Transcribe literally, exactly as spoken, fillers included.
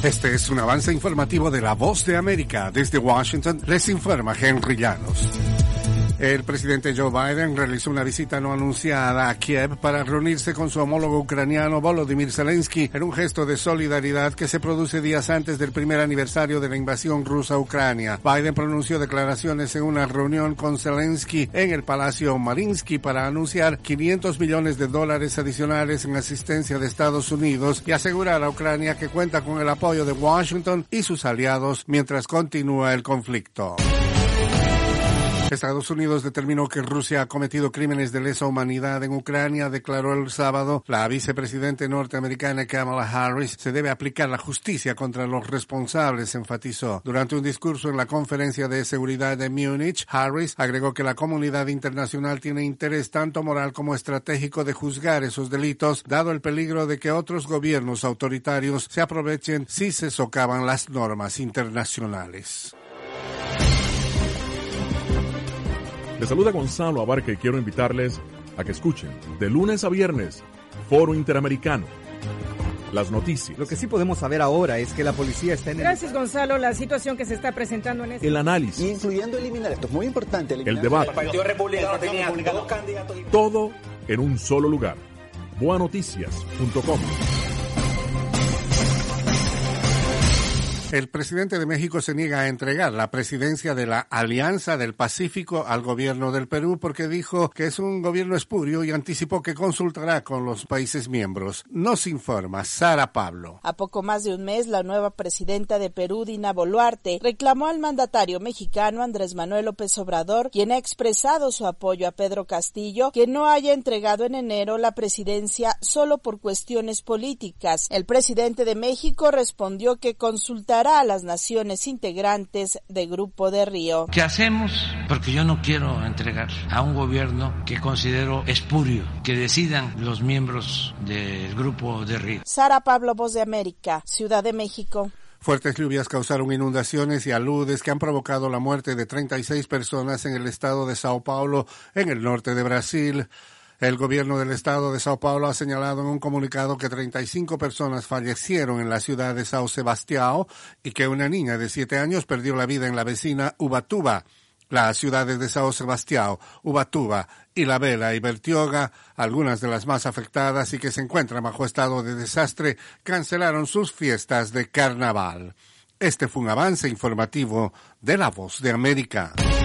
Este es un avance informativo de La Voz de América. Desde Washington les informa Henry Llanos. El presidente Joe Biden realizó una visita no anunciada a Kiev para reunirse con su homólogo ucraniano Volodymyr Zelensky en un gesto de solidaridad que se produce días antes del primer aniversario de la invasión rusa a Ucrania. Biden pronunció declaraciones en una reunión con Zelensky en el Palacio Mariinsky para anunciar quinientos millones de dólares adicionales en asistencia de Estados Unidos y asegurar a Ucrania que cuenta con el apoyo de Washington y sus aliados mientras continúa el conflicto. Estados Unidos determinó que Rusia ha cometido crímenes de lesa humanidad en Ucrania, declaró el sábado. La vicepresidenta norteamericana Kamala Harris: se debe aplicar la justicia contra los responsables, enfatizó. Durante un discurso en la Conferencia de Seguridad de Múnich, Harris agregó que la comunidad internacional tiene interés tanto moral como estratégico de juzgar esos delitos, dado el peligro de que otros gobiernos autoritarios se aprovechen si se socavan las normas internacionales. Les saluda Gonzalo Abarca y quiero invitarles a que escuchen de lunes a viernes Foro Interamericano. Las noticias. Lo que sí podemos saber ahora es que la policía está en el... Gracias, Gonzalo. La situación que se está presentando en este... El análisis. Incluyendo eliminar, esto es muy importante. El debate. El Partido Republicano tenía dos candidatos. Todo en un solo lugar. boa noticias punto com. El presidente de México se niega a entregar la presidencia de la Alianza del Pacífico al gobierno del Perú porque dijo que es un gobierno espurio y anticipó que consultará con los países miembros. Nos informa Sara Pablo. A poco más de un mes, la nueva presidenta de Perú, Dina Boluarte, reclamó al mandatario mexicano Andrés Manuel López Obrador, quien ha expresado su apoyo a Pedro Castillo, que no haya entregado en enero la presidencia solo por cuestiones políticas. El presidente de México respondió que consultará a las naciones integrantes de Grupo de Río. ¿Qué hacemos? Porque yo no quiero entregar a un gobierno que considero espurio, que decidan los miembros del Grupo de Río. Sara Pablo, Voz de América, Ciudad de México. Fuertes lluvias causaron inundaciones y aludes que han provocado la muerte de treinta y seis personas en el estado de Sao Paulo, en el norte de Brasil. El gobierno del estado de Sao Paulo ha señalado en un comunicado que treinta y cinco personas fallecieron en la ciudad de São Sebastião y que una niña de siete años perdió la vida en la vecina Ubatuba. Las ciudades de São Sebastião, Ubatuba, Ilhabela y Bertioga, algunas de las más afectadas y que se encuentran bajo estado de desastre, cancelaron sus fiestas de carnaval. Este fue un avance informativo de La Voz de América.